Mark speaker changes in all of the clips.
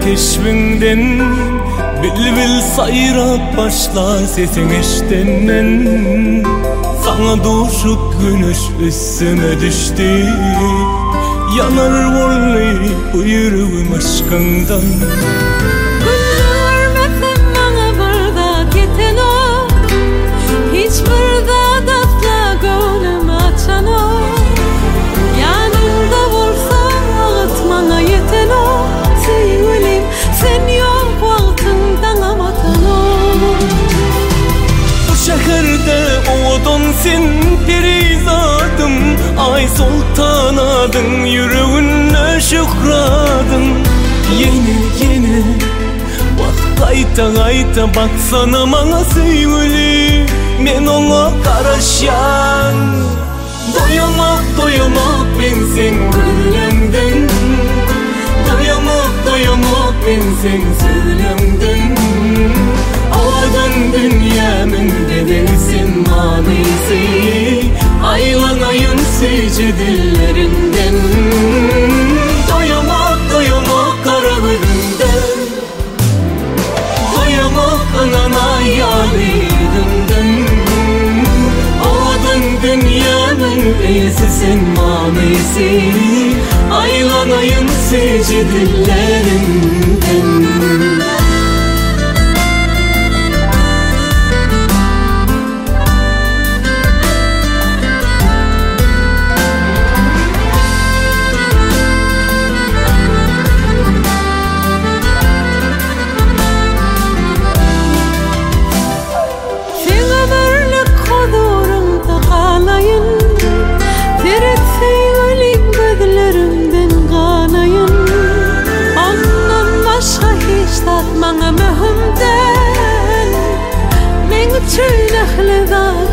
Speaker 1: keşfinden, bil sayrap başla sesin eştenden. Sana doğuşup güneş üstüme düştü, yanar vallahi bu yüreğim aşkından. Sen perizadım, ay sultanadın, yüreğine şükradın. Yine bak kayta baksana bana sevgili, men ona karışan. Doyamak ben sen gülümden, doyamak ben sen söylemden. Odan dünyamın bedelsin manisi, aylanayım secdelerinden. Doyamak karagülümden, doyamak anana yâlidimden. Odan dünyamın bedelsin manisi, aylanayım secdelerinden. Bana mühimden, men üçün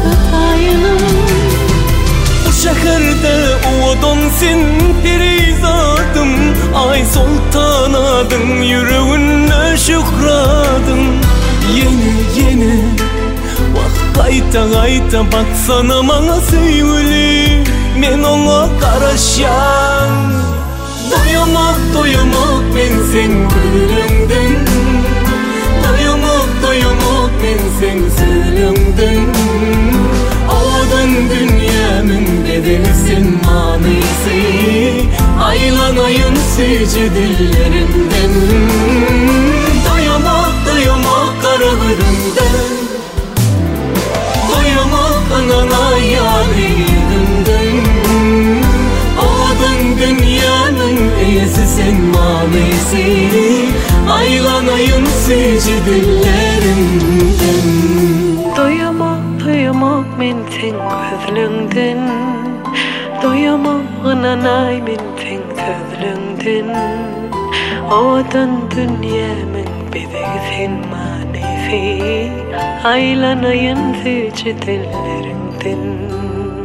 Speaker 1: bu şehirde odan sen perizadım, ay sultanadın, yüreğine şükradın. Yine bak kayta baksana bana sevgili, men ona karışan. Doyamak ben sen gülümden, doyamak ben sen söylemden. Odan dünyamın bedelsin manisi, aylanayım secdelerinden. Doyamak karagülümden, doyamak anana yâlidimden. Odan dünyanın iyisi sen manisi, aylanayım secdelerinden. Doyamak men sen gözlüğünden, doyamak ananay men sen sözlüğünden. Odan dünyamın bedelsin manisi, aylanayım secdelerinden.